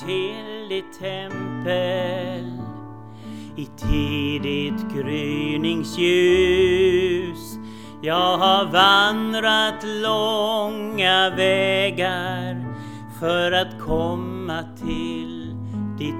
till ditt tempel i tidigt gryningsljus. Jag har vandrat långa vägar för att komma till ditt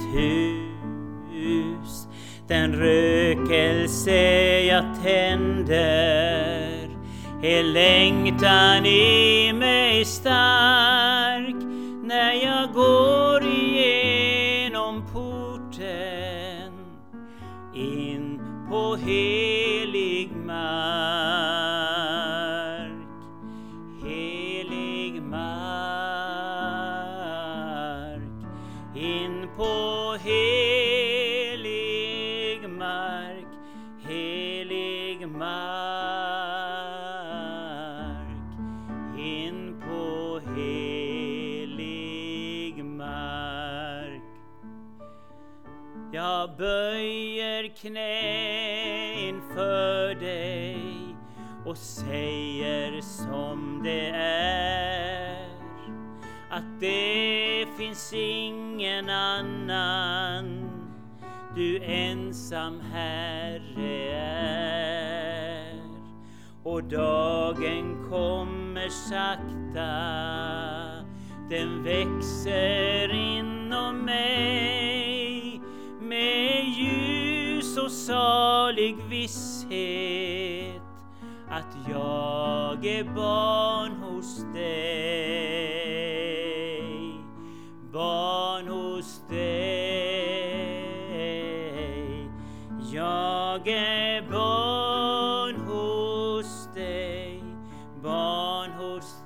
hus. Den rökelse jag tänder är längtan i mig stark. När jag går igenom porten in på helig mark, helig mark, in på helig mark, helig mark, in på helig mark. Jag böjer knä inför dig och säger som det är, att det finns ingen annan, du ensam Herre är. Och dagen kommer sakta, den växer inom mig med ljus och salig visshet att jag är barn hos dig, barn hos dig. Jag är barn hos dig, barn hos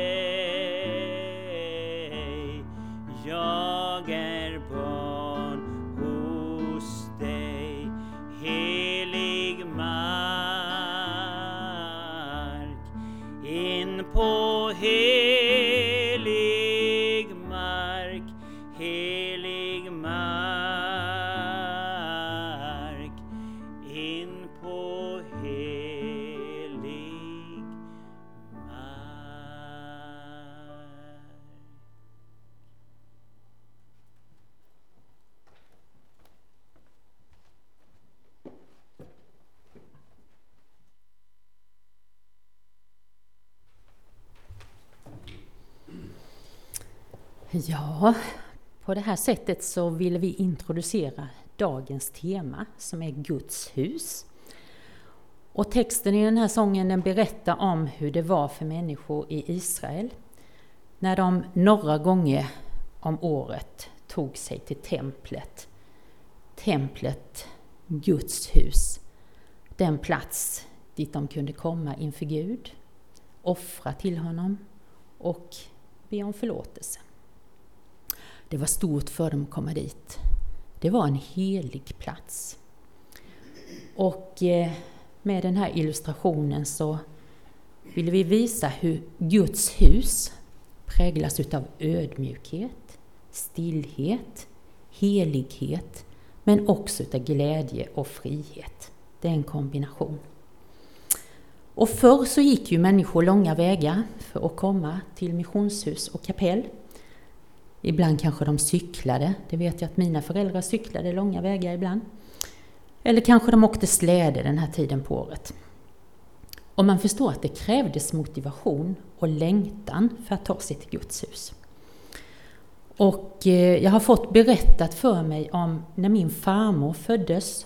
dig. Jag är barn hos dig. Helig mark, in på helig mark, helig mark, in på helig mark. Ja, på det här sättet så vill vi introducera dagens tema som är Guds hus. Och texten i den här sången den berättar om hur det var för människor i Israel när de några gånger om året tog sig till templet. Templet, Guds hus, den plats dit de kunde komma inför Gud, offra till honom och be om förlåtelse. Det var stort för dem att komma dit. Det var en helig plats. Och med den här illustrationen så vill vi visa hur Guds hus präglas utav ödmjukhet, stillhet, helighet, men också utav glädje och frihet. Det är en kombination. Och förr så gick ju människor långa vägar för att komma till missionshus och kapell. Ibland kanske de cyklade. Det vet jag att mina föräldrar cyklade långa vägar ibland. Eller kanske de åkte släde den här tiden på året. Och man förstår att det krävdes motivation och längtan för att ta sig till Guds hus. Och jag har fått berättat för mig om när min farmor föddes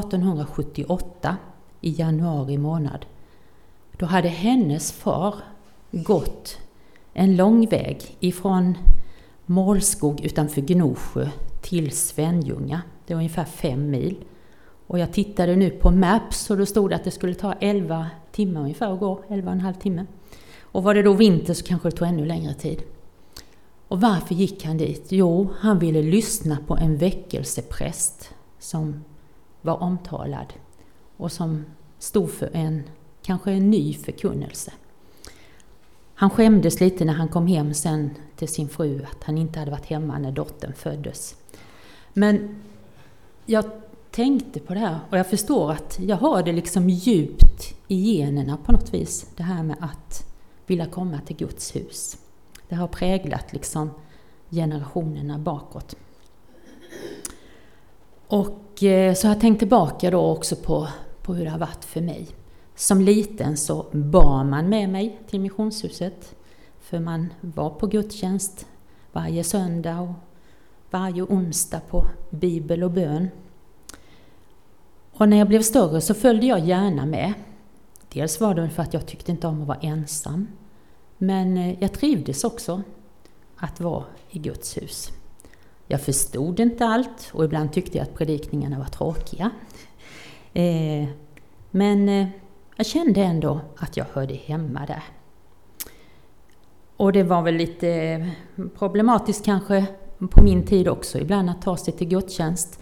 1878 i januari månad. Då hade hennes far gått en lång väg ifrån Målskog utanför Gnosjö till Svenljunga. Det var ungefär 5 mil. Och jag tittade nu på Maps och då stod det att det skulle ta 11 timmar ungefär att gå, 11,5 timmar. Och var det då vinter så kanske det tog ännu längre tid. Och varför gick han dit? Jo, han ville lyssna på en väckelsepräst som var omtalad och som stod för kanske en ny förkunnelse. Han skämdes lite när han kom hem sen till sin fru att han inte hade varit hemma när dottern föddes. Men jag tänkte på det här och jag förstår att jag har det liksom djupt i generna på något vis. Det här med att vilja komma till Guds hus. Det har präglat liksom generationerna bakåt. Och så har jag tänkt tillbaka då också på hur det har varit för mig. Som liten så bar man med mig till missionshuset. För man var på gudstjänst varje söndag och varje onsdag på bibel och bön. Och när jag blev större så följde jag gärna med. Dels var det för att jag tyckte inte om att vara ensam. Men jag trivdes också att vara i Guds hus. Jag förstod inte allt och ibland tyckte jag att predikningarna var tråkiga. Men jag kände ändå att jag hörde hemma där. Och det var väl lite problematiskt kanske på min tid också ibland att ta sig till gudstjänst.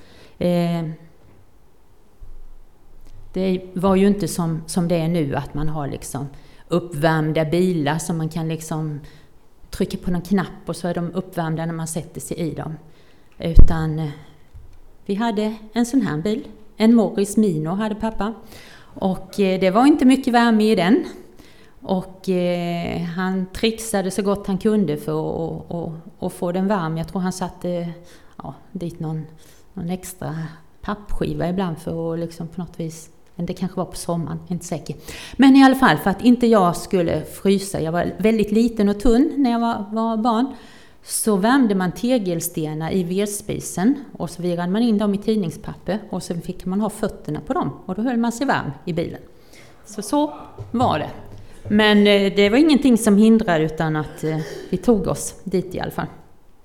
Det var ju inte som det är nu att man har liksom uppvärmda bilar som man kan liksom trycka på någon knapp och så är de uppvärmda när man sätter sig i dem. Utan vi hade en sån här bil, en Morris Mino hade pappa. Och det var inte mycket värme i den. Och han trixade så gott han kunde för att få den varm. Jag tror han satte dit någon extra pappskiva ibland för att liksom på något vis, men det kanske var på sommaren, inte säker. Men i alla fall för att inte jag skulle frysa, jag var väldigt liten och tunn när jag var barn, så värmde man tegelstenar i vedspisen och så virade man in dem i tidningspapper och sen fick man ha fötterna på dem och då höll man sig varm i bilen. Så var det. Men det var ingenting som hindrade utan att vi tog oss dit i alla fall.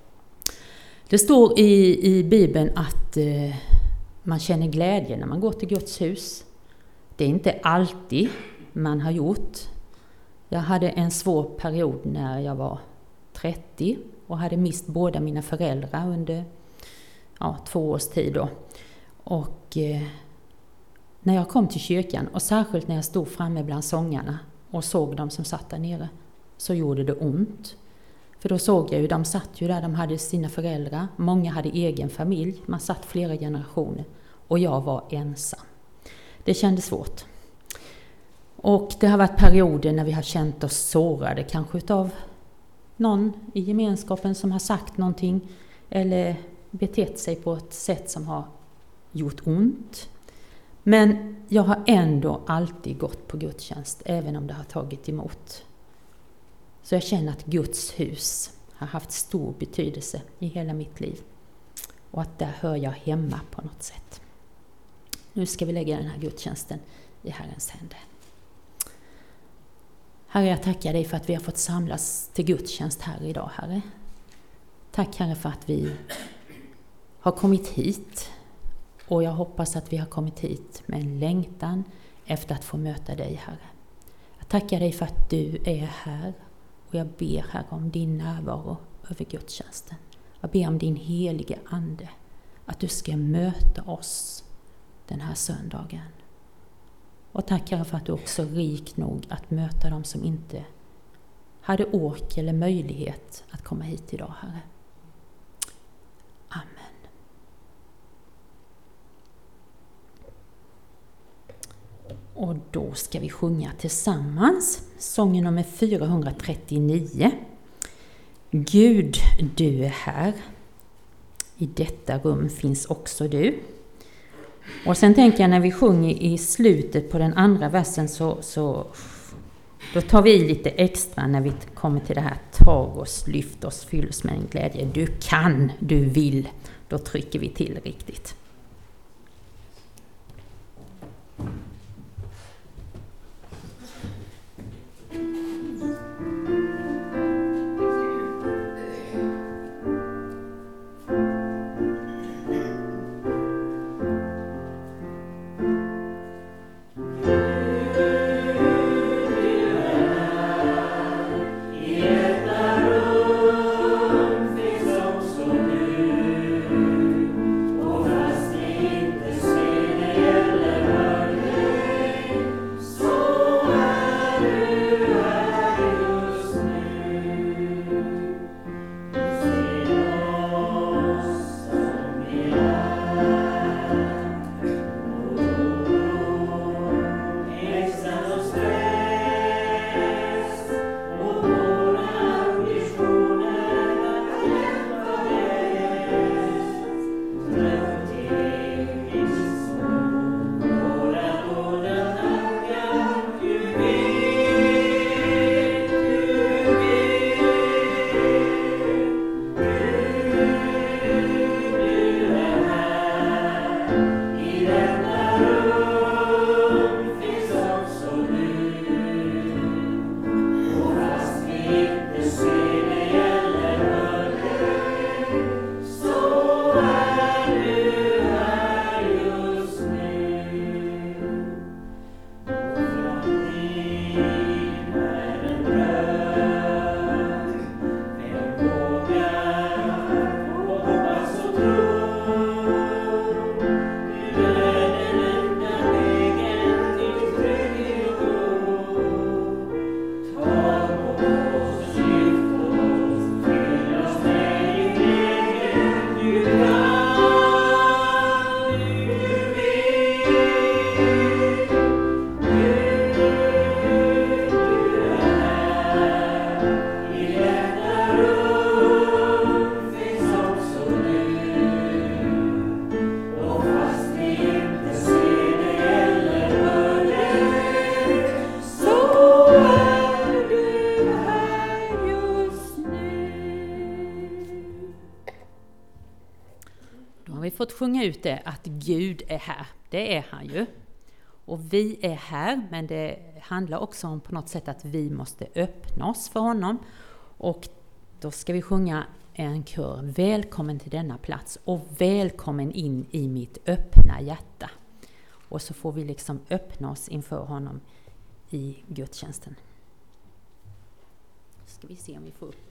Det står i Bibeln att man känner glädje när man går till Guds hus. Det är inte alltid man har gjort. Jag hade en svår period när jag var 30 och hade mist båda mina föräldrar under 2 års tid då. Och när jag kom till kyrkan och särskilt när jag stod framme bland sångarna och såg dem som satt där nere så gjorde det ont. För då såg jag ju, de satt ju där, de hade sina föräldrar, många hade egen familj, man satt flera generationer och jag var ensam. Det kändes svårt. Och det har varit perioder när vi har känt oss sårade, kanske utav någon i gemenskapen som har sagt någonting eller betett sig på ett sätt som har gjort ont. Men jag har ändå alltid gått på gudstjänst, även om det har tagit emot. Så jag känner att Guds hus har haft stor betydelse i hela mitt liv. Och att där hör jag hemma på något sätt. Nu ska vi lägga den här gudstjänsten i Herrens händer. Herre, jag tackar dig för att vi har fått samlas till gudstjänst här idag, Herre. Tack, Herre, för att vi har kommit hit. Och jag hoppas att vi har kommit hit med en längtan efter att få möta dig, Herre. Jag tackar dig för att du är här. Och jag ber, Herre, om din närvaro över gudstjänsten. Jag ber om din helige ande. Att du ska möta oss den här söndagen. Och tack, Herre, för att du också är rik nog att möta dem som inte hade ork eller möjlighet att komma hit idag, Herre. Amen. Och då ska vi sjunga tillsammans sången nummer 439. Gud, du är här. I detta rum finns också du. Och sen tänker jag när vi sjunger i slutet på den andra versen så då tar vi i lite extra när vi kommer till det här. Tag oss, lyft oss, fyll oss med en glädje. Du kan, du vill. Då trycker vi till riktigt. Och Då har vi fått sjunga ut det att Gud är här. Det är han ju. Och vi är här, men det handlar också om på något sätt att vi måste öppna oss för honom. Och då ska vi sjunga en kör. Välkommen till denna plats och välkommen in i mitt öppna hjärta. Och så får vi liksom öppna oss inför honom i gudstjänsten. Ska vi se om vi får upp.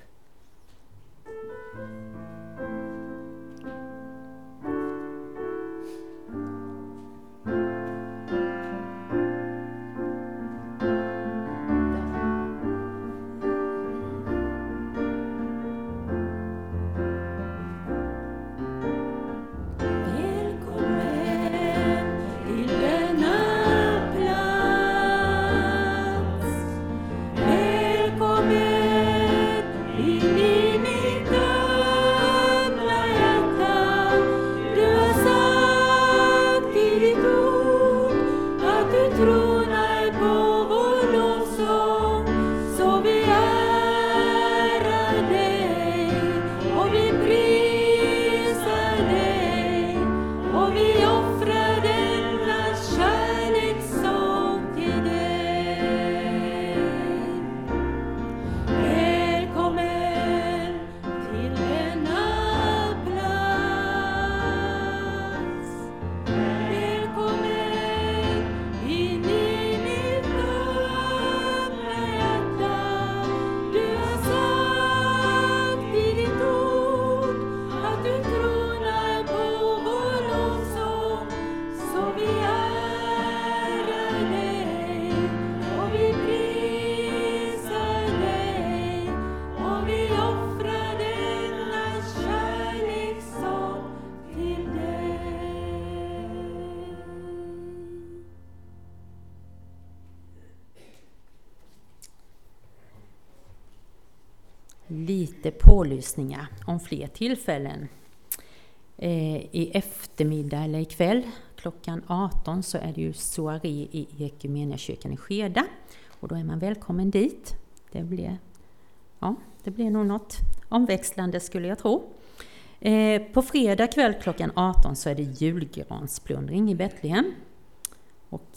Lite pålysningar om fler tillfällen. I eftermiddag eller ikväll klockan 18 så är det ju soaré i Ekumeniakyrkan i Skeda. Och då är man välkommen dit. Det blir nog något omväxlande skulle jag tro. På fredag kväll klockan 18 så är det julgransplundring i Betlehem. Och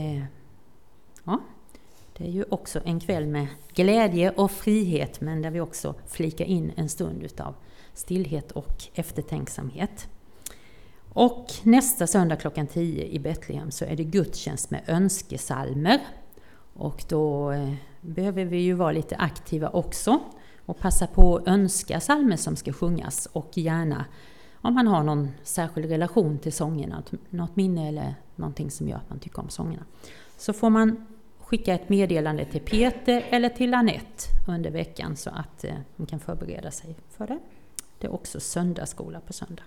det är ju också en kväll med glädje och frihet, men där vi också flikar in en stund utav stillhet och eftertänksamhet. Och nästa söndag klockan 10 i Betlehem så är det gudstjänst med önskesalmer. Och då behöver vi ju vara lite aktiva också och passa på att önska salmer som ska sjungas, och gärna om man har någon särskild relation till sångerna, något minne eller någonting som gör att man tycker om sångerna, så får man skicka ett meddelande till Peter eller till Anette under veckan så att de kan förbereda sig för det. Det är också söndagsskola på söndag.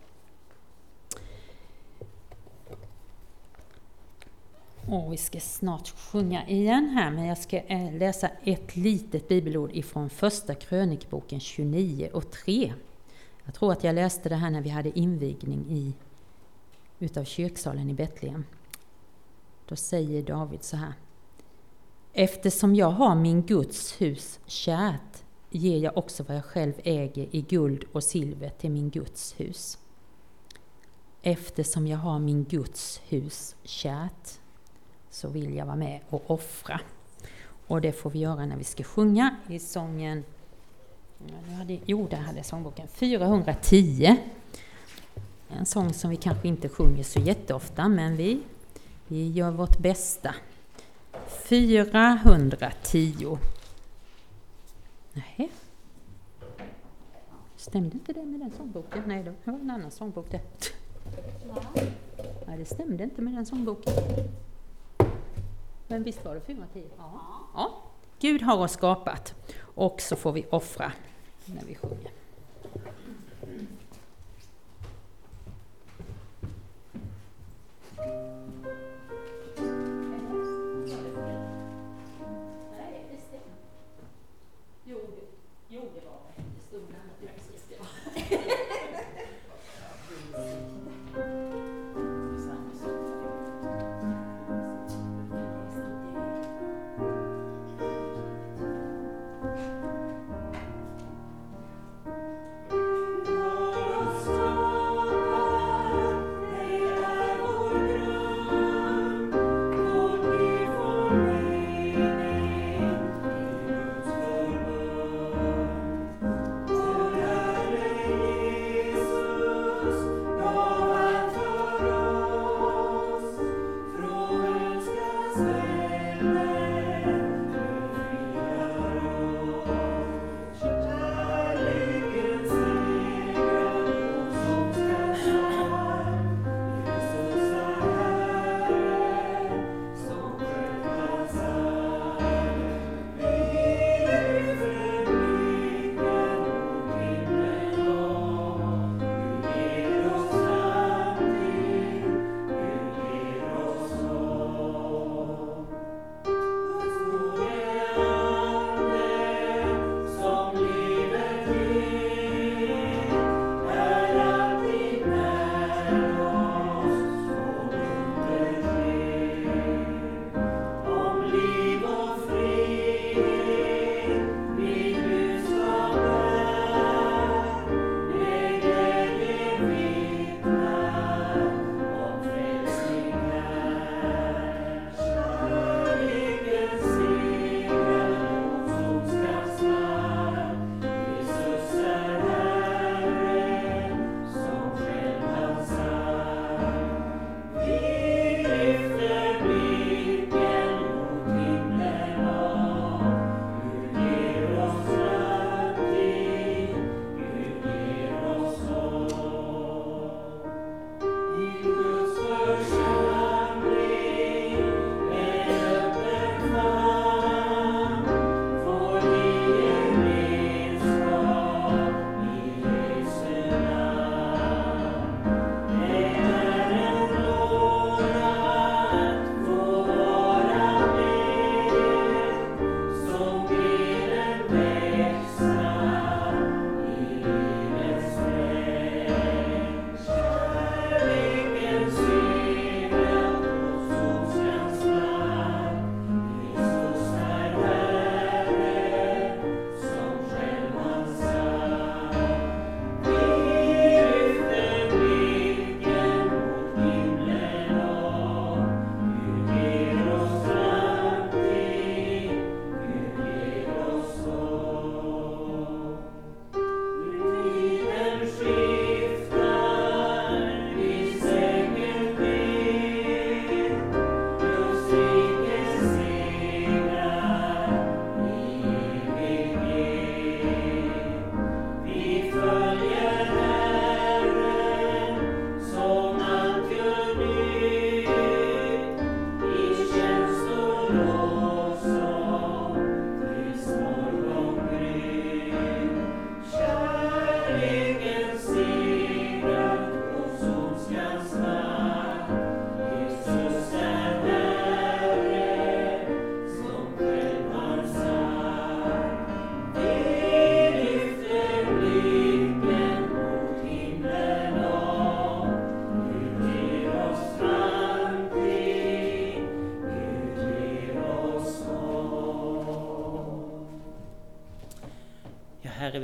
Och vi ska snart sjunga igen här, men jag ska läsa ett litet bibelord ifrån första krönikboken 29:3. Jag tror att jag läste det här när vi hade invigning utav kyrksalen i Betlehem. Då säger David så här: eftersom jag har min Guds hus kärt, ger jag också vad jag själv äger i guld och silver till min Guds hus. Eftersom jag har min Guds hus kärt, så vill jag vara med och offra. Och det får vi göra när vi ska sjunga i sången. Där hade jag sångboken 410. En sång som vi kanske inte sjunger så jätteofta, men vi gör vårt bästa. 410. Nej. Stämde inte det med den sångboken? Nej, det var en annan sångbok det. Nej, det stämde inte med den sångboken. Men visst var det 410? Ja. Gud har oss skapat, och så får vi offra när vi sjunger.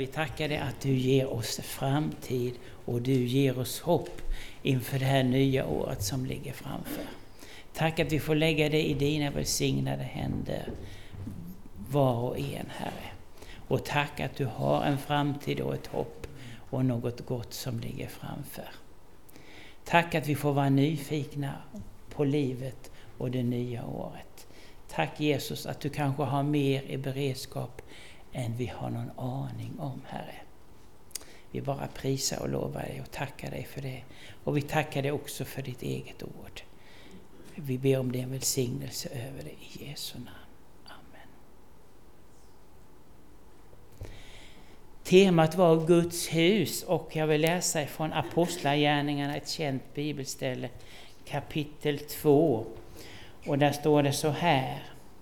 vi tackar dig att du ger oss framtid och du ger oss hopp inför det här nya året som ligger framför. Tack att vi får lägga det i dina välsignade händer, var och en, Herre. Och tack att du har en framtid och ett hopp och något gott som ligger framför. Tack att vi får vara nyfikna på livet och det nya året. Tack Jesus att du kanske har mer i beredskap än vi har någon aning om, Herre. Vi bara prisar och lovar dig och tackar dig för det. Och vi tackar dig också för ditt eget ord. Vi ber om din välsignelse över det i Jesu namn. Amen. Temat var Guds hus och jag vill läsa från Apostlagärningarna, ett känt bibelställe, kapitel 2. Och där står det så här.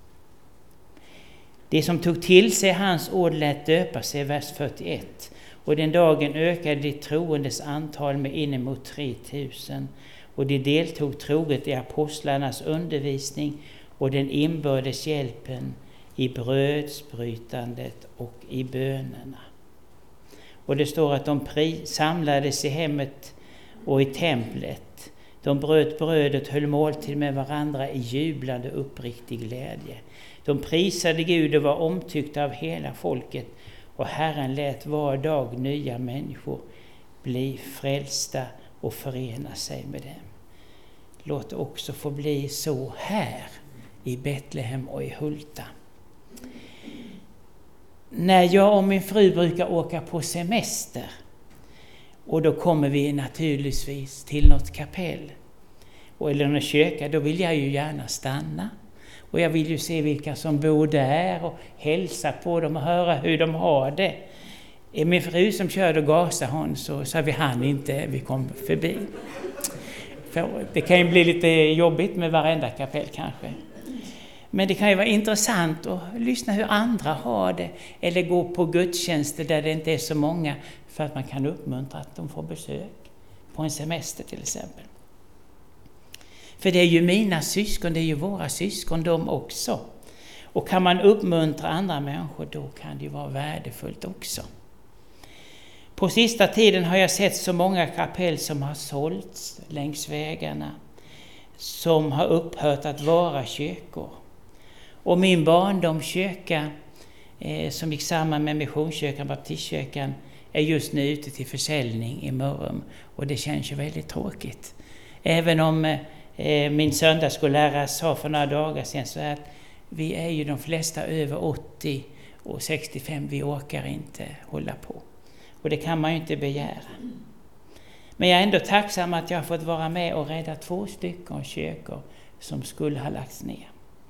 Det som tog till sig hans ord lät döpa sig, vers 41. Och den dagen ökade de troendes antal med inemot 3000. Och de deltog troget i apostlarnas undervisning och den inbördes hjälpen i brödsbrytandet och i bönerna. Och det står att de samlades i hemmet och i templet. De bröt brödet och höll måltid med varandra i jublande uppriktig glädje. De prisade Gud och var omtyckta av hela folket. Och Herren lät var dag nya människor bli frälsta och förena sig med dem. Låt det också få bli så här i Betlehem och i Hulta. När jag och min fru brukar åka på semester och då kommer vi naturligtvis till något kapell eller någon kyrka, då vill jag ju gärna stanna. Och jag vill ju se vilka som bor där och hälsa på dem och höra hur de har det. Min fru som körde och gasade hon så vi hann inte, vi kom förbi. För det kan ju bli lite jobbigt med varenda kapell kanske. Men det kan ju vara intressant att lyssna hur andra har det. Eller gå på gudstjänster där det inte är så många. För att man kan uppmuntra att de får besök. På en semester till exempel. För det är ju mina syskon, det är ju våra syskon de också. Och kan man uppmuntra andra människor, då kan det ju vara värdefullt också. På sista tiden har jag sett så många kapell som har sålts längs vägarna. Som har upphört att vara kyrkor. Och min barndomskyrka som gick samman med Missionskyrkan, Baptistkyrkan, är just nu ute till försäljning i Mörrum. Och det känns ju väldigt tråkigt. Även om min söndagsskollärare sa för några dagar sedan så att vi är ju de flesta över 80 och 65, vi orkar inte hålla på. Och det kan man ju inte begära. Men jag är ändå tacksam att jag har fått vara med och rädda 2 stycken kyrkor som skulle ha lagts ner.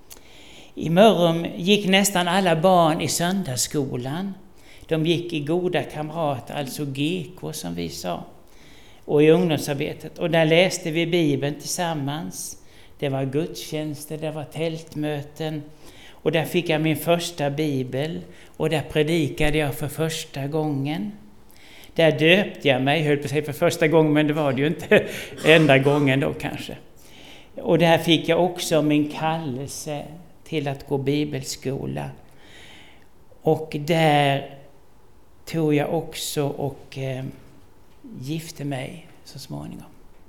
I Mörrum gick nästan alla barn i söndagsskolan. De gick i goda kamrater, alltså GK som vi sa. Och i ungdomsarbetet. Och där läste vi Bibeln tillsammans. Det var gudstjänster, det var tältmöten. Och där fick jag min första bibel. Och där predikade jag för första gången. Där döpte jag mig, höll på sig för första gången, men det var det ju inte enda gången då kanske. Och där fick jag också min kallelse till att gå bibelskola. Och där tog jag också och gifte mig så småningom.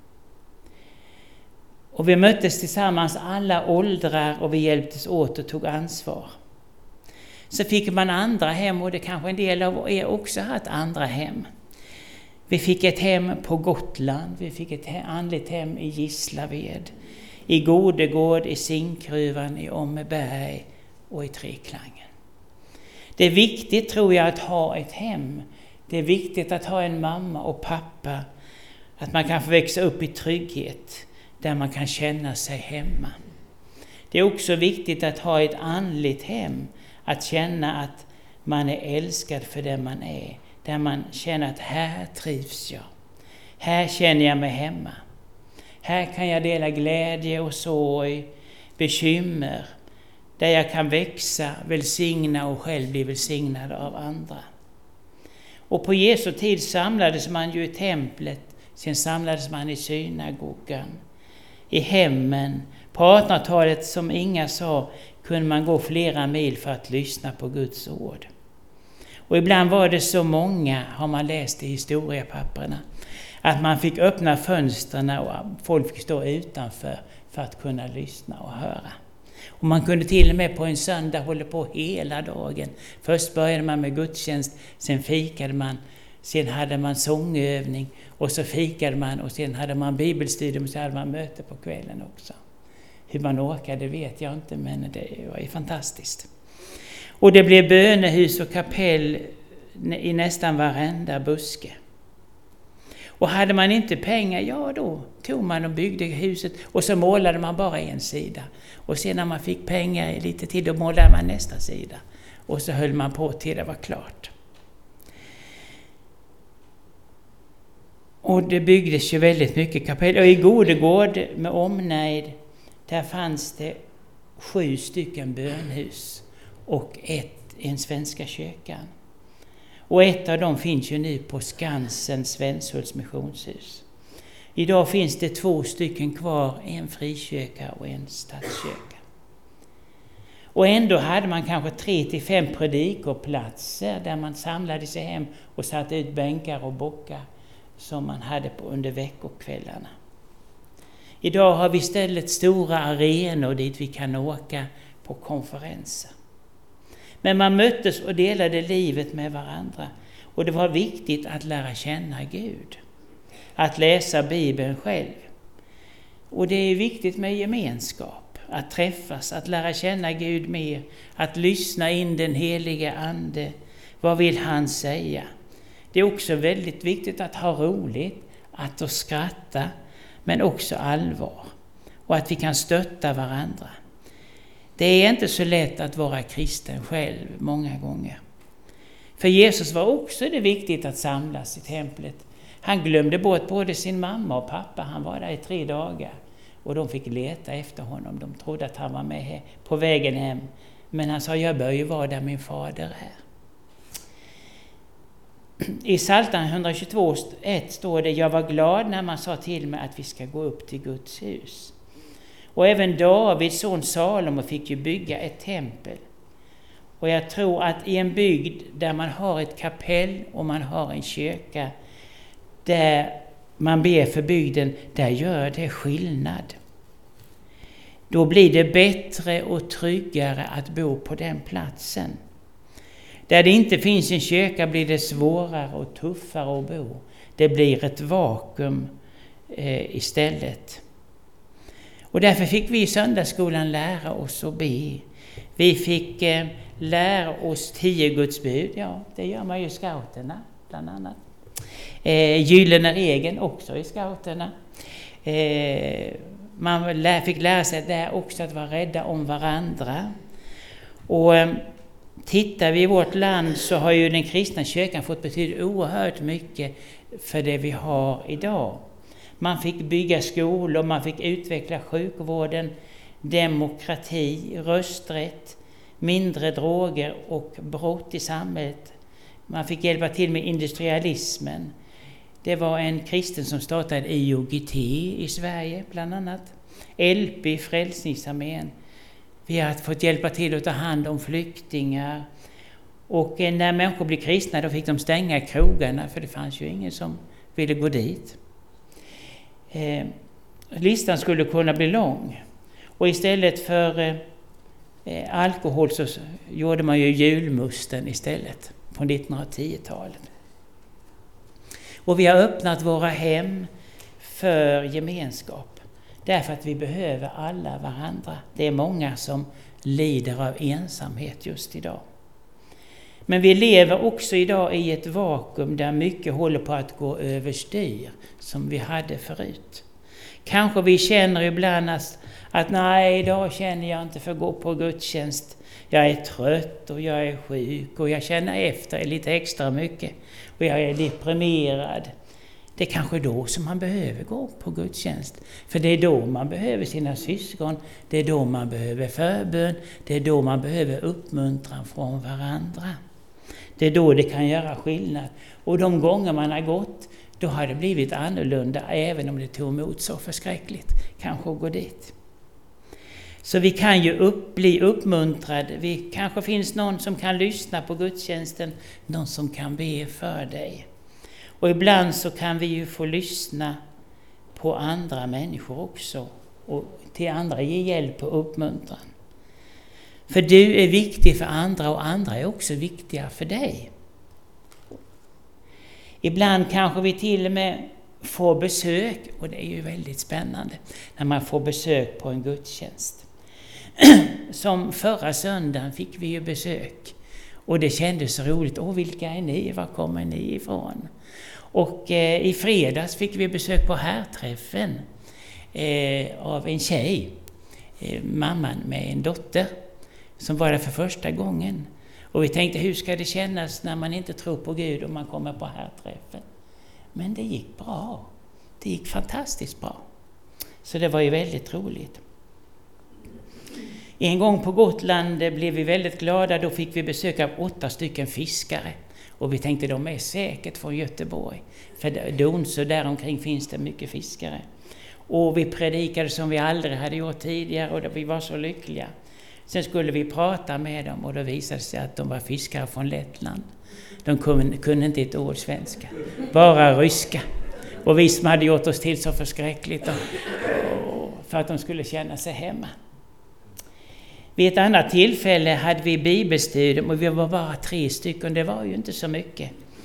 Och vi möttes tillsammans alla åldrar och vi hjälptes åt och tog ansvar. Så fick man andra hem och det kanske en del av er också haft andra hem. Vi fick ett hem på Gotland, vi fick ett andligt hem i Gislaved, i Godegård, i Zinkgruvan, i Åmmeberg och i Treklangen. Det är viktigt tror jag att ha ett hem. Det är viktigt att ha en mamma och pappa, att man kan få växa upp i trygghet där man kan känna sig hemma. Det är också viktigt att ha ett andligt hem, att känna att man är älskad för det man är. Där man känner att här trivs jag. Här känner jag mig hemma. Här kan jag dela glädje och sorg, bekymmer. Där jag kan växa, välsigna och själv bli välsignad av andra. Och på Jesu tid samlades man ju i templet. Sen samlades man i synagogan. I hemmen. På 1800-talet, som Inga sa, kunde man gå flera mil för att lyssna på Guds ord. Och ibland var det så många, har man läst i historiepapperna, att man fick öppna fönstren och folk fick stå utanför för att kunna lyssna och höra. Och man kunde till och med på en söndag hålla på hela dagen. Först började man med gudstjänst, sen fikade man, sen hade man sångövning och så fikade man och sen hade man bibelstudium och så hade man möte på kvällen också. Hur man orkade vet jag inte, men det var ju fantastiskt. Och det blev bönehus och kapell i nästan varenda buske. Och hade man inte pengar, ja då tog man och byggde huset och så målade man bara en sida. Och sen när man fick pengar lite till, då målade man nästa sida. Och så höll man på till det var klart. Och det byggdes ju väldigt mycket kapell. Och i Godegård med omnejd, där fanns det 7 stycken bönhus och en svenska kyrkan. Och ett av dem finns ju nu på Skansen, Svenshults missionshus. Idag finns det 2 stycken kvar, en frikyrka och en stadskyrka. Och ändå hade man kanske 3-5 predikoplatser där man samlade sig hem och satte ut bänkar och bockar som man hade under veckokvällarna. Idag har vi istället stora arenor dit vi kan åka på konferenser. Men man möttes och delade livet med varandra. Och det var viktigt att lära känna Gud. Att läsa Bibeln själv. Och det är viktigt med gemenskap. Att träffas, att lära känna Gud mer. Att lyssna in den helige Ande. Vad vill han säga? Det är också väldigt viktigt att ha roligt. Att skratta. Men också allvar. Och att vi kan stötta varandra. Det är inte så lätt att vara kristen själv många gånger. För Jesus var också det viktigt att samlas i templet. Han glömde bort både sin mamma och pappa. Han var där i 3 dagar. Och de fick leta efter honom. De trodde att han var med på vägen hem. Men han sa, jag bör ju vara där min fader är. I Psaltaren 122:1 står det, jag var glad när man sa till mig att vi ska gå upp till Guds hus. Och även Davids son Salomo fick ju bygga ett tempel. Och jag tror att i en bygd där man har ett kapell och man har en kyrka, där man ber för bygden, där gör det skillnad. Då blir det bättre och tryggare att bo på den platsen. Där det inte finns en kyrka blir det svårare och tuffare att bo. Det blir ett vakuum istället. Och därför fick vi i söndagsskolan lära oss att be. Vi fick lära oss 10 Guds bud. Ja, det gör man ju i scouterna bland annat. Gyllene regeln också i scouterna. Man fick lära sig där också att vara rädda om varandra. Och tittar vi i vårt land så har ju den kristna kyrkan fått betyda oerhört mycket för det vi har idag. Man fick bygga skolor, man fick utveckla sjukvården, demokrati, rösträtt, mindre droger och brott i samhället. Man fick hjälpa till med industrialismen. Det var en kristen som startade IOGT i Sverige bland annat. LP, Frälsningsarmén. Vi har fått hjälpa till att ta hand om flyktingar. Och när människor blev kristna då fick de stänga krogarna för det fanns ju ingen som ville gå dit. Listan skulle kunna bli lång. Och istället för alkohol så gjorde man ju julmusten istället på 1910-talet. Och vi har öppnat våra hem för gemenskap. Därför att vi behöver alla varandra. Det är många som lider av ensamhet just idag. Men vi lever också idag i ett vakuum där mycket håller på att gå överstyr som vi hade förut. Kanske vi känner ibland att nej, idag känner jag inte för att gå på gudstjänst. Jag är trött och jag är sjuk och jag känner efter lite extra mycket. Och jag är deprimerad. Det är kanske då som man behöver gå på gudstjänst. För det är då man behöver sina syskon. Det är då man behöver förbön. Det är då man behöver uppmuntran från varandra. Det är då det kan göra skillnad. Och de gånger man har gått, då har det blivit annorlunda. Även om det tog emot så förskräckligt. Kanske att gå dit. Så vi kan ju bli uppmuntrade. Vi kanske finns någon som kan lyssna på gudstjänsten, någon som kan be för dig. Och ibland så kan vi ju få lyssna på andra människor också och till andra ge hjälp och uppmuntran. För du är viktig för andra och andra är också viktiga för dig. Ibland kanske vi till och med får besök, och det är ju väldigt spännande när man får besök på en gudstjänst. Som förra söndagen fick vi ju besök och det kändes så roligt. Vilka är ni? Var kommer ni ifrån? Och i fredags fick vi besök på härträffen av en tjej, mamman med en dotter som var där för första gången. Och vi tänkte, hur ska det kännas när man inte tror på Gud om man kommer på härträffen? Men det gick bra. Det gick fantastiskt bra. Så det var ju väldigt roligt. En gång på Gotland blev vi väldigt glada. Då fick vi besök av 8 stycken fiskare. Och vi tänkte, de är säkert från Göteborg. För Donsö där omkring finns det mycket fiskare. Och vi predikade som vi aldrig hade gjort tidigare och vi var så lyckliga. Sen skulle vi prata med dem och då visade det sig att de var fiskare från Lettland. De kunde inte ett ord svenska, bara ryska. Och vi som hade gjort oss till så förskräckligt för att de skulle känna sig hemma. Vid ett annat tillfälle hade vi bibelstudium och vi var bara 3 stycken, det var ju inte så mycket.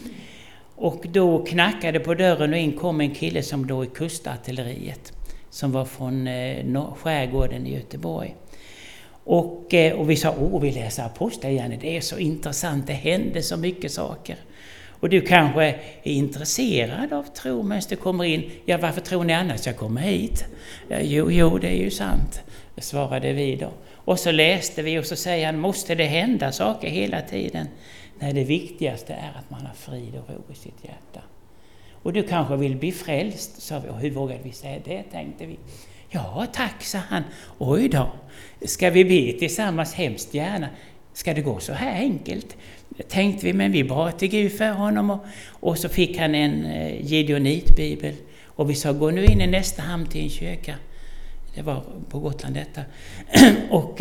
Och då knackade på dörren och in kom en kille som då i kustartilleriet, som var från skärgården i Göteborg. Och vi sa, vi läser Apostlagärningarna, det är så intressant, det händer så mycket saker. Och du kanske är intresserad av tro medan du kommer in. Ja, varför tror ni annars jag kommer hit? Jo, det är ju sant, svarade vi då. Och så läste vi och så säger han, måste det hända saker hela tiden? Nej, det viktigaste är att man har frid och ro i sitt hjärta. Och du kanske vill bli frälst, sa vi. Och hur vågade vi säga det, tänkte vi. Ja, tack, sa han. Oj då, ska vi be tillsammans? Hemskt gärna. Ska det gå så här enkelt? Tänkte vi, men vi bad till Gud för honom. Och så fick han en Gideonitbibel. Och vi sa, gå nu in i nästa hamn till en kyrka. Det var på Gotland detta. Och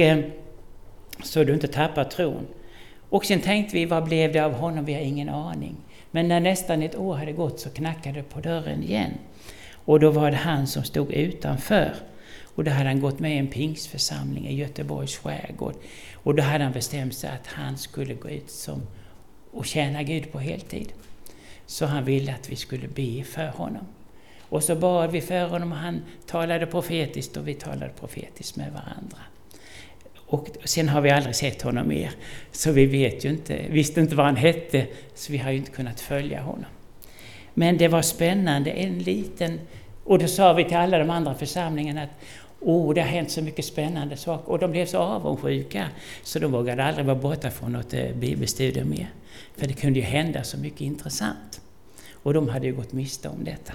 så du inte tappar tron. Och sen tänkte vi, vad blev det av honom? Vi har ingen aning. Men när nästan ett år hade gått så knackade det på dörren igen. Och då var det han som stod utanför. Och då hade han gått med i en pingsförsamling i Göteborgs skärgård. Och då hade han bestämt sig att han skulle gå ut och tjäna Gud på heltid. Så han ville att vi skulle be för honom. Och så bad vi för honom och han talade profetiskt och vi talade profetiskt med varandra. Och sen har vi aldrig sett honom mer. Så vi visste inte vad han hette, så vi har ju inte kunnat följa honom. Men det var spännande, och då sa vi till alla de andra församlingarna att det har hänt så mycket spännande saker. Och de blev så avundsjuka så de vågade aldrig vara borta från något bibelstudium mer. För det kunde ju hända så mycket intressant. Och de hade ju gått miste om detta.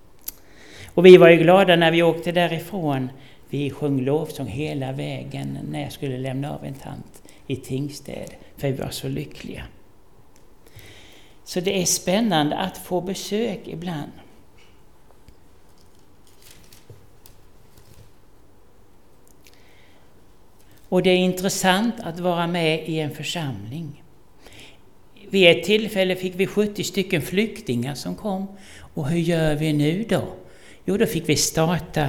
Och vi var ju glada när vi åkte därifrån. Vi sjöng lovsång hela vägen när jag skulle lämna av en tant i Tingsted. För vi var så lyckliga. Så det är spännande att få besök ibland. Och det är intressant att vara med i en församling. Vid ett tillfälle fick vi 70 stycken flyktingar som kom. Och hur gör vi nu då? Jo, då fick vi starta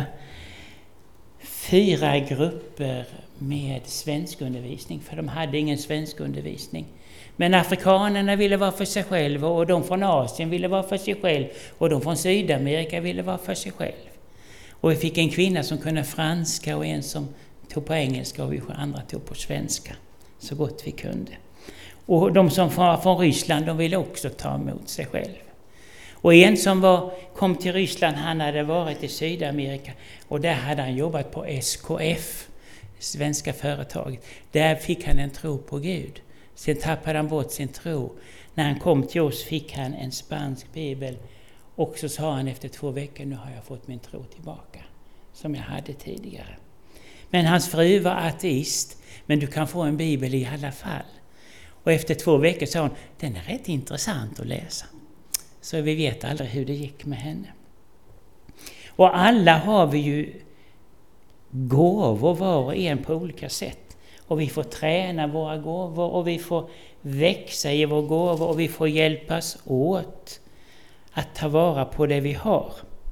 4 grupper med svenskundervisning. För de hade ingen svenskundervisning. Men afrikanerna ville vara för sig själva och de från Asien ville vara för sig själv. Och de från Sydamerika ville vara för sig själv. Och vi fick en kvinna som kunde franska och en som tog på engelska och vi andra tog på svenska. Så gott vi kunde. Och de som var från Ryssland, de ville också ta emot sig själv. Och en som kom till Ryssland, han hade varit i Sydamerika och där hade han jobbat på SKF, svenska företaget. Där fick han en tro på Gud. Sen tappade han bort sin tro. När han kom till oss fick han en spansk bibel och så sa han efter 2 veckor, nu har jag fått min tro tillbaka som jag hade tidigare. Men hans fru var ateist, men du kan få en bibel i alla fall. Och efter 2 veckor sa hon, den är rätt intressant att läsa. Så vi vet aldrig hur det gick med henne. Och alla har vi ju gåvor var och en på olika sätt. Och vi får träna våra gåvor och vi får växa i våra gåvor och vi får hjälpas åt att ta vara på det vi har.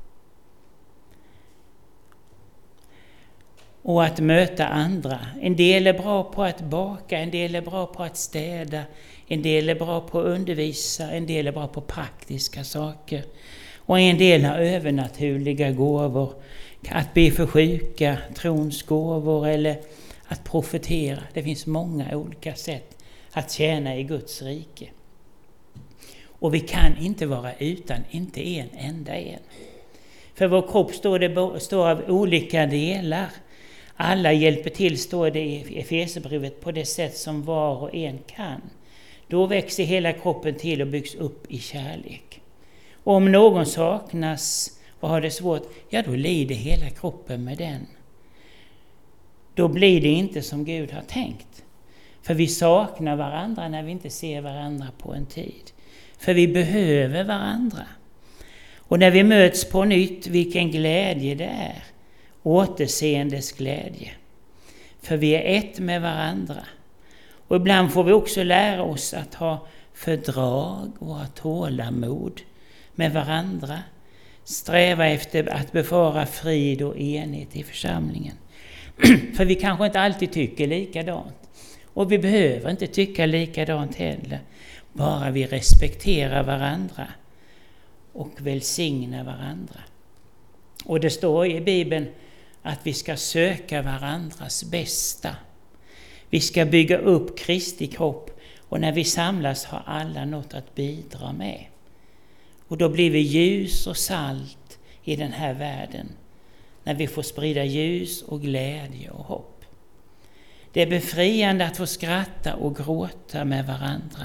Och att möta andra. En del är bra på att baka, en del är bra på att städa, en del är bra på att undervisa, en del är bra på praktiska saker. Och en del har övernaturliga gåvor. Att be för sjuka, trons gåvor eller att profetera. Det finns många olika sätt att tjäna i Guds rike. Och vi kan inte vara utan inte en enda en. För vår kropp står av olika delar. Alla hjälper till, står det i Efesierbrevet, på det sätt som var och en kan. Då växer hela kroppen till och byggs upp i kärlek. Och om någon saknas och har det svårt, ja då lider hela kroppen med den. Då blir det inte som Gud har tänkt. För vi saknar varandra när vi inte ser varandra på en tid. För vi behöver varandra. Och när vi möts på nytt, vilken glädje det är. Återseendes glädje. För vi är ett med varandra. Och ibland får vi också lära oss att ha fördrag och ha tålamod med varandra. Sträva efter att bevara frid och enhet i församlingen. För vi kanske inte alltid tycker likadant. Och vi behöver inte tycka likadant heller. Bara vi respekterar varandra och välsignar varandra. Och det står i Bibeln att vi ska söka varandras bästa. Vi ska bygga upp Kristi kropp och när vi samlas har alla något att bidra med. Och då blir vi ljus och salt i den här världen. När vi får sprida ljus och glädje och hopp. Det är befriande att få skratta och gråta med varandra.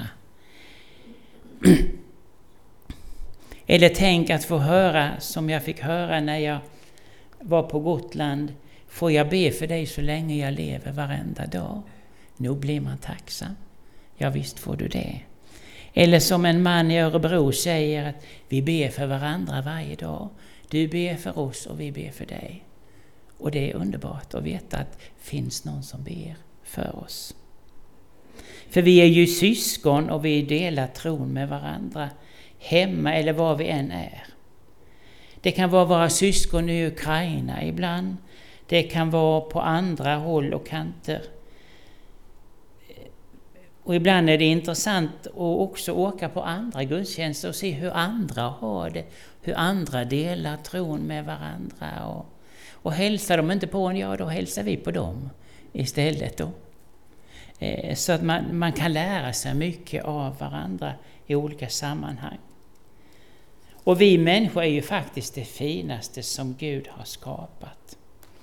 Eller tänk att få höra, som jag fick höra när jag var på Gotland. Får jag be för dig så länge jag lever varenda dag? Nu blir man tacksam. Ja visst får du det. Eller som en man i Örebro säger att vi ber för varandra varje dag. Du ber för oss och vi ber för dig. Och det är underbart att veta att det finns någon som ber för oss. För vi är ju syskon och vi delar tron med varandra. Hemma eller var vi än är. Det kan vara våra syskon i Ukraina ibland. Det kan vara på andra håll och kanter. Och ibland är det intressant att också åka på andra gudstjänster och se hur andra har det. Hur andra delar tron med varandra. Och hälsar de inte på en, ja då hälsar vi på dem istället då. Så att man kan lära sig mycket av varandra i olika sammanhang. Och vi människor är ju faktiskt det finaste som Gud har skapat.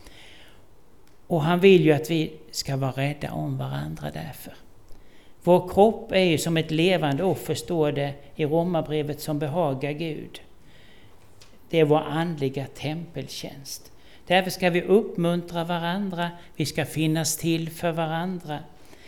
Och han vill ju att vi ska vara rädda om varandra därför. Vår kropp är ju som ett levande offer, står det i Romarbrevet, som behagar Gud. Det är vår andliga tempeltjänst. Därför ska vi uppmuntra varandra, vi ska finnas till för varandra.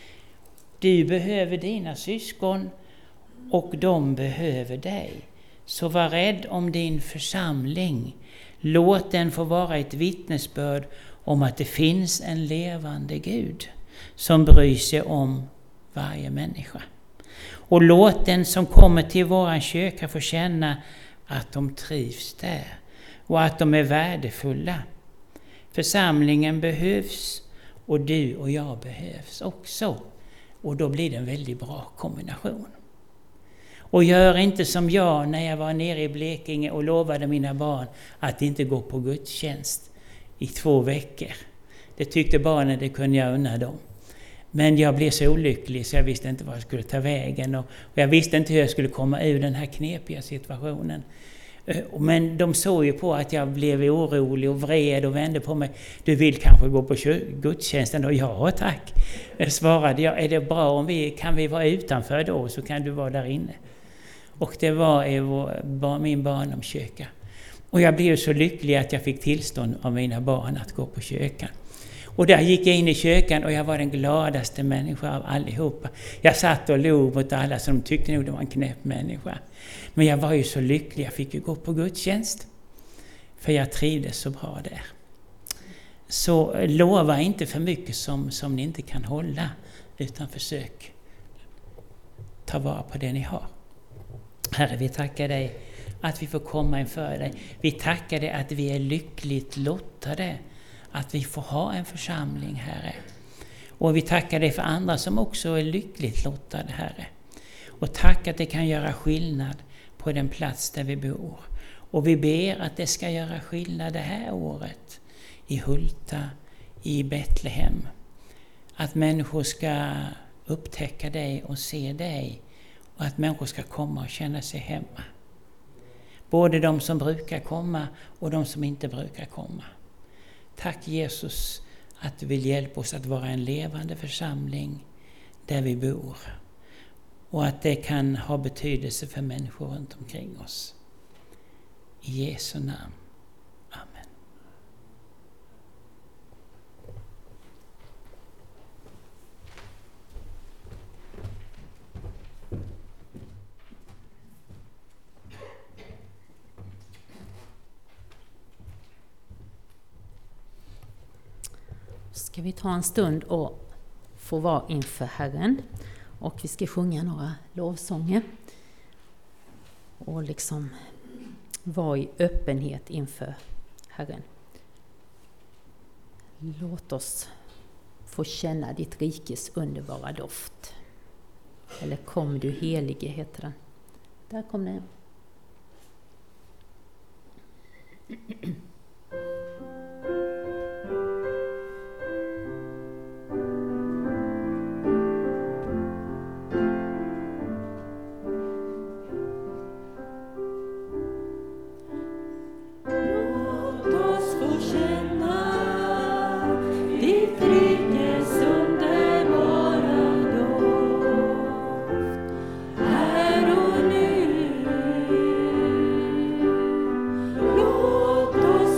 Du behöver dina syskon och de behöver dig. Så var rädd om din församling. Låt den få vara ett vittnesbörd om att det finns en levande Gud som bryr sig om varje människa. Och låt den som kommer till våran kyrka få känna att de trivs där och att de är värdefulla. Församlingen behövs och du och jag behövs också. Och då blir det en väldigt bra kombination. Och gör inte som jag när jag var nere i Blekinge och lovade mina barn att inte gå på gudstjänst i 2 veckor. Det tyckte barnen, det kunde jag unna dem. Men jag blev så olycklig så jag visste inte vad jag skulle ta vägen. Och jag visste inte hur jag skulle komma ur den här knepiga situationen. Men de såg ju på att jag blev orolig och vred och vände på mig. Du vill kanske gå på gudstjänsten? Och ja, tack. Svarade jag, är det bra om kan vi vara utanför då så kan du vara där inne. Och det var min barnomkyrka. Och jag blev så lycklig att jag fick tillstånd av mina barn att gå på kyrkan. Och där gick jag in i kyrkan och jag var den gladaste människa av allihopa. Jag satt och log mot alla som tyckte nog det var en knäpp människa. Men jag var ju så lycklig, jag fick ju gå på gudstjänst. För jag trivdes så bra där. Så lova inte för mycket som ni inte kan hålla, utan försök ta vara på det ni har. Herre, vi tackar dig att vi får komma inför dig. Vi tackar dig att vi är lyckligt lottade, att vi får ha en församling, Herre. Och vi tackar dig för andra som också är lyckligt lottade, Herre. Och tack att det kan göra skillnad på den plats där vi bor. Och vi ber att det ska göra skillnad det här året i Hulta, i Betlehem. Att människor ska upptäcka dig och se dig, och att människor ska komma och känna sig hemma. Både de som brukar komma och de som inte brukar komma. Tack Jesus att du vill hjälpa oss att vara en levande församling där vi bor. Och att det kan ha betydelse för människor runt omkring oss. I Jesu namn. Amen. Ska vi ta en stund och få vara inför Herren, och vi ska sjunga några lovsånger och liksom vara i öppenhet inför Herren. Låt oss få känna ditt rikes underbara doft. Eller kom du helige heter den. Där kom den. Låt oss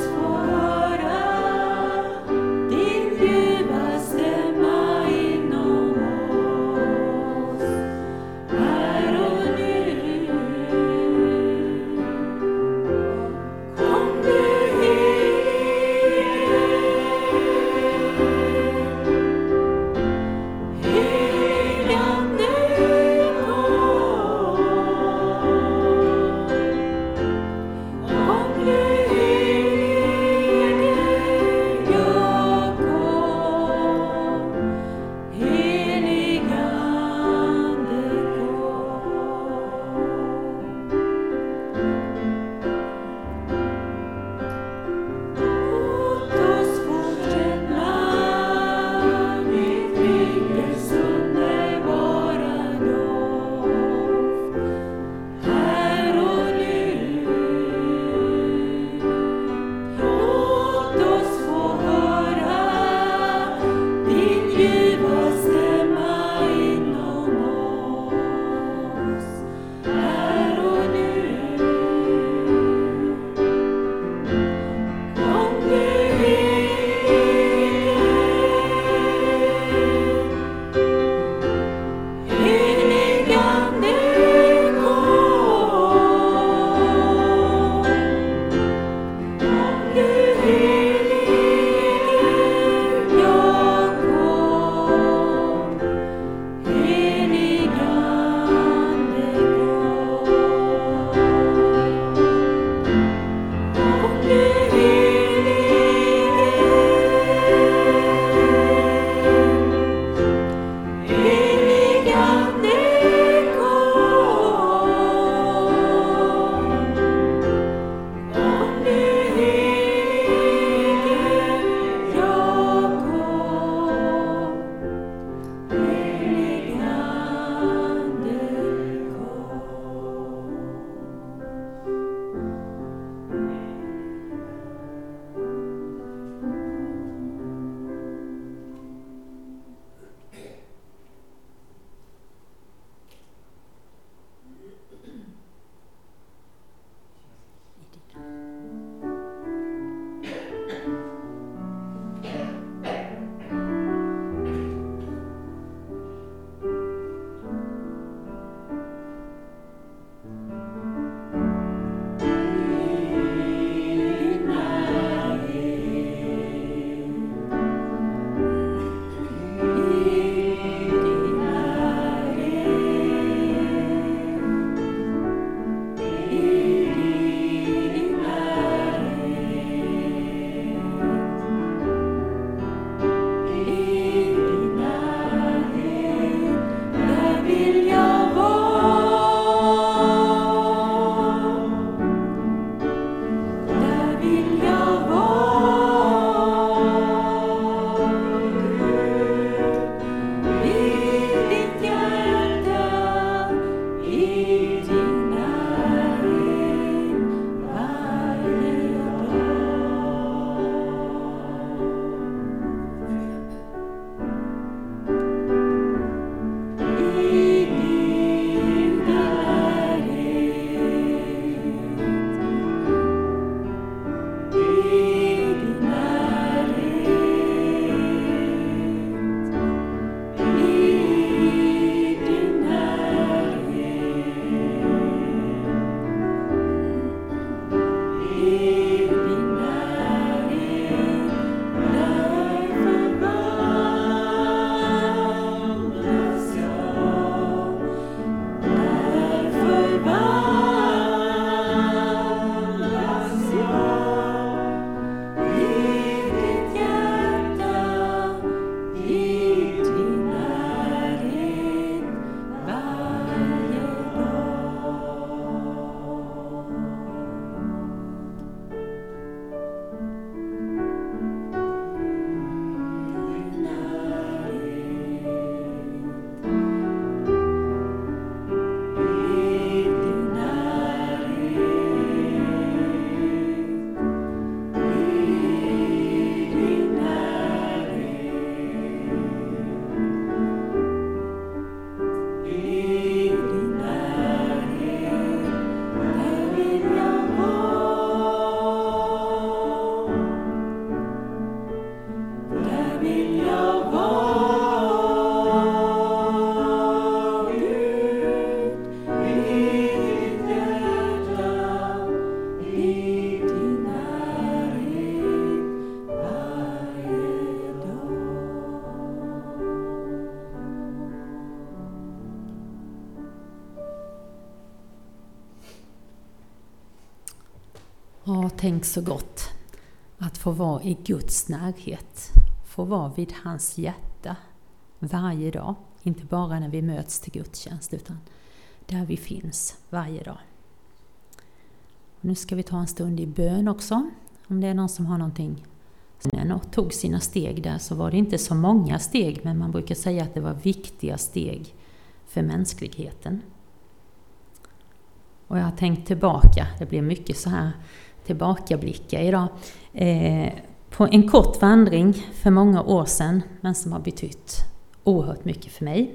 Ja, tänk så gott att få vara i Guds närhet. Få vara vid hans hjärta varje dag. Inte bara när vi möts till gudstjänst utan där vi finns varje dag. Och nu ska vi ta en stund i bön också. Om det är någon som har någonting och tog sina steg där, så var det inte så många steg, men man brukar säga att det var viktiga steg för mänskligheten. Och jag har tänkt tillbaka, det blir mycket så här tillbakablickar idag, på en kort vandring för många år sedan, men som har betytt oerhört mycket för mig.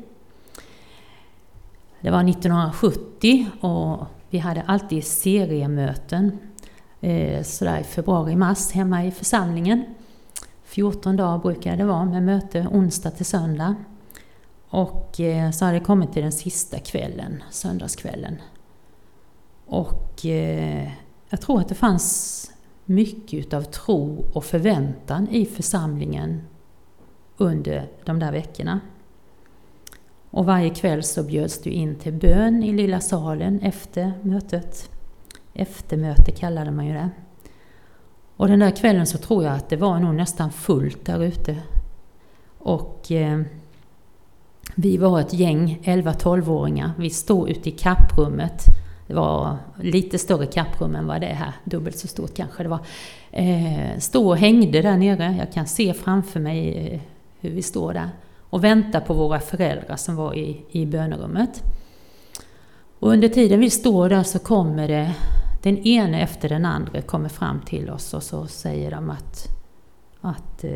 Det var 1970 och vi hade alltid seriemöten sådär i februari-mars hemma i församlingen. 14 dagar brukar det vara med möte onsdag till söndag. Och så hade det kommit till den sista kvällen, söndagskvällen. Och jag tror att det fanns mycket av tro och förväntan i församlingen under de där veckorna. Och varje kväll så bjöds du in till bön i lilla salen efter mötet. Eftermöte kallade man ju det. Och den där kvällen så tror jag att det var nog nästan fullt där ute. Och vi var ett gäng 11-12-åringar. Vi stod ute i kapprummet. Det var lite större kapprum än vad det är här. Dubbelt så stort kanske det var. Stod och hängde där nere. Jag kan se framför mig hur vi står där. Och väntar på våra föräldrar som var i bönerummet. Och under tiden vi står där så kommer det, den ene efter den andra kommer fram till oss och så säger de att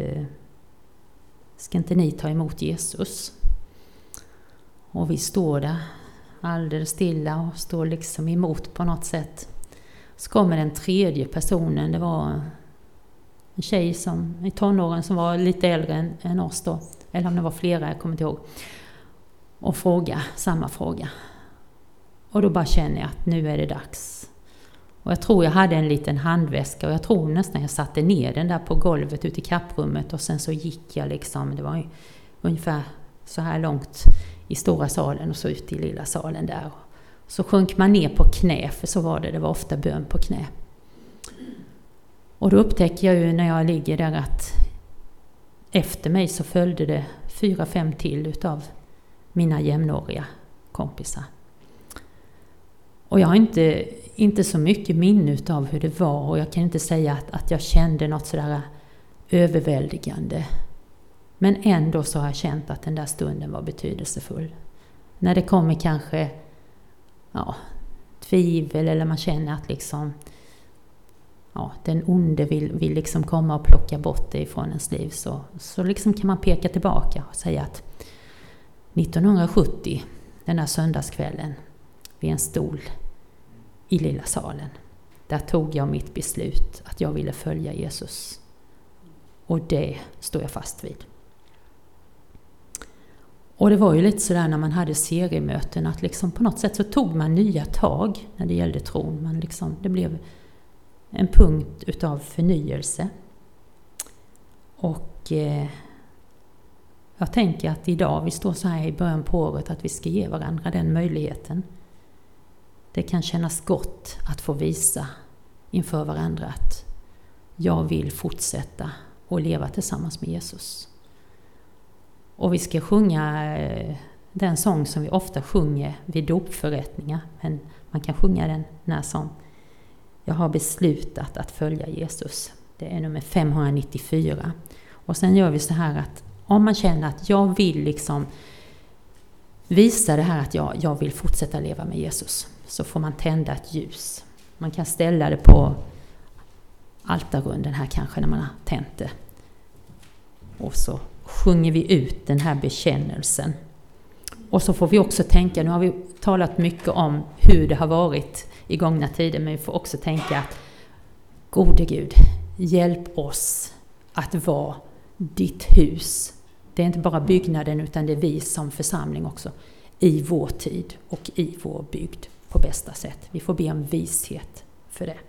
ska inte ni ta emot Jesus? Och vi står där alldeles stilla och står liksom emot på något sätt. Så kommer den tredje personen, det var en tjej som i tonåren som var lite äldre än oss då. Eller om det var flera, jag kommer inte ihåg. Och fråga, samma fråga. Och då bara känner jag att nu är det dags. Och jag tror jag hade en liten handväska och jag tror nästan jag satte ner den där på golvet ute i kapprummet. Och sen så gick jag liksom, det var ju ungefär så här långt i stora salen och så ut i lilla salen där. Så sjönk man ner på knä, för så var det var ofta bön på knä. Och då upptäcker jag ju när jag ligger där att efter mig så följde det 4-5 till utav mina jämnåriga kompisar. Och jag har inte så mycket minne utav hur det var, och jag kan inte säga att jag kände något sådär överväldigande. Men ändå så har jag känt att den där stunden var betydelsefull. När det kommer kanske tvivel eller man känner att liksom den onde vill liksom komma och plocka bort det ifrån ens liv, så liksom kan man peka tillbaka och säga att 1970, den här söndagskvällen, vid en stol i lilla salen, där tog jag mitt beslut att jag ville följa Jesus. Och det står jag fast vid. Och det var ju lite sådär när man hade seriemöten att liksom på något sätt så tog man nya tag när det gällde tron. Man liksom, det blev en punkt utav förnyelse. Och jag tänker att idag, vi står så här i början på året, att vi ska ge varandra den möjligheten. Det kan kännas gott att få visa inför varandra att jag vill fortsätta och leva tillsammans med Jesus. Och vi ska sjunga den sång som vi ofta sjunger vid dopförrättningar. Men man kan sjunga den när som jag har beslutat att följa Jesus. Det är nummer 594. Och sen gör vi så här att om man känner att jag vill liksom visa det här att jag vill fortsätta leva med Jesus, så får man tända ett ljus. Man kan ställa det på altarrunden här kanske när man har tänt det. Och så sjunger vi ut den här bekännelsen. Och så får vi också tänka, nu har vi talat mycket om hur det har varit i gångna tider, men vi får också tänka att gode Gud, hjälp oss att vara ditt hus. Det är inte bara byggnaden utan det är vi som församling också i vår tid och i vår bygd på bästa sätt. Vi får be om vishet för det.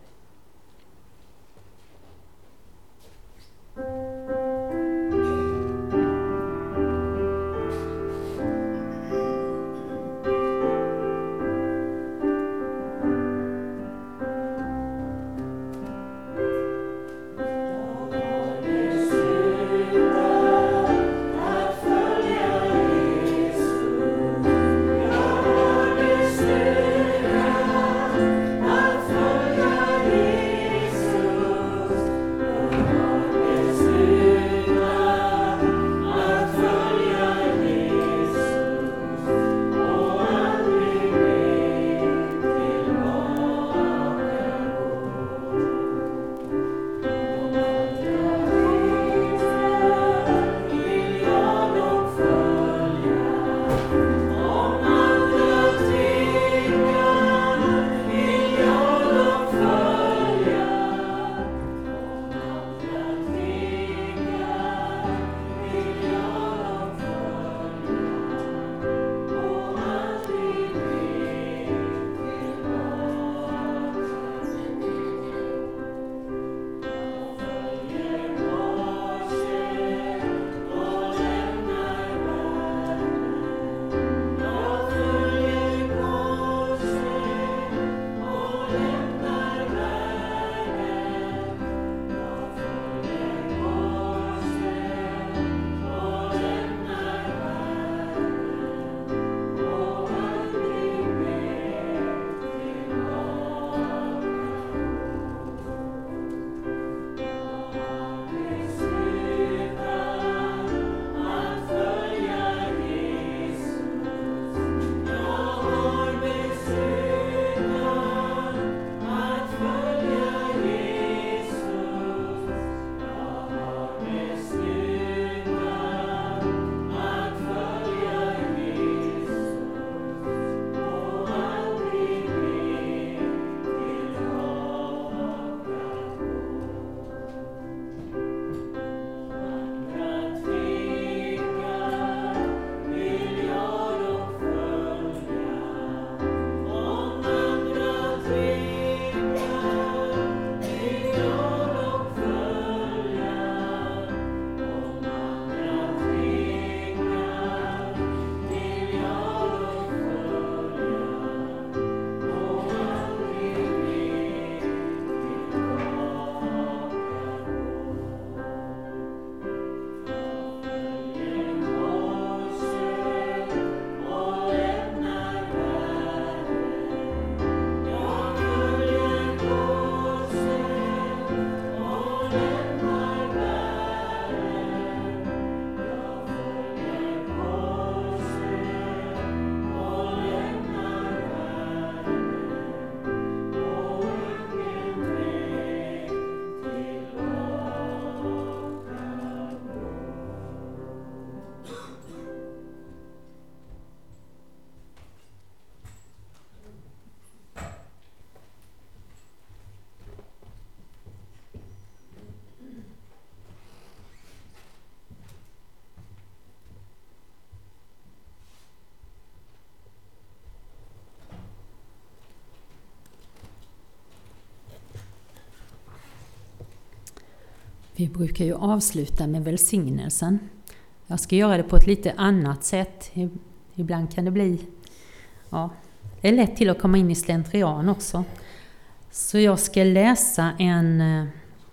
Vi brukar ju avsluta med välsignelsen. Jag ska göra det på ett lite annat sätt. Ibland kan det bli... Ja, det är lätt till att komma in i slentrian också. Så jag ska läsa en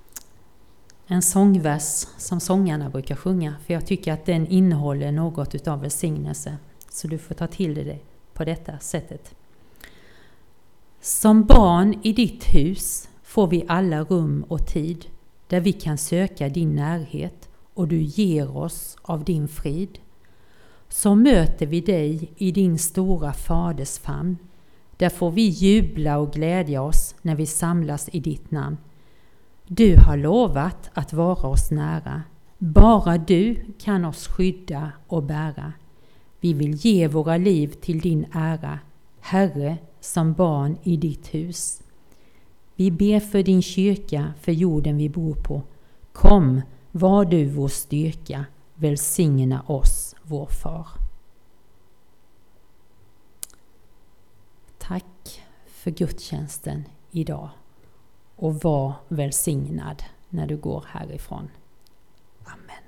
sångvers som sångarna brukar sjunga. För jag tycker att den innehåller något utav välsignelse. Så du får ta till det på detta sättet. Som barn i ditt hus får vi alla rum och tid där vi kan söka din närhet och du ger oss av din frid. Så möter vi dig i din stora faders famn. Där får vi jubla och glädja oss när vi samlas i ditt namn. Du har lovat att vara oss nära. Bara du kan oss skydda och bära. Vi vill ge våra liv till din ära, Herre, som barn i ditt hus. Vi ber för din kyrka, för jorden vi bor på. Kom, var du vår styrka, välsigna oss, vår far. Tack för gudstjänsten idag och var välsignad när du går härifrån. Amen.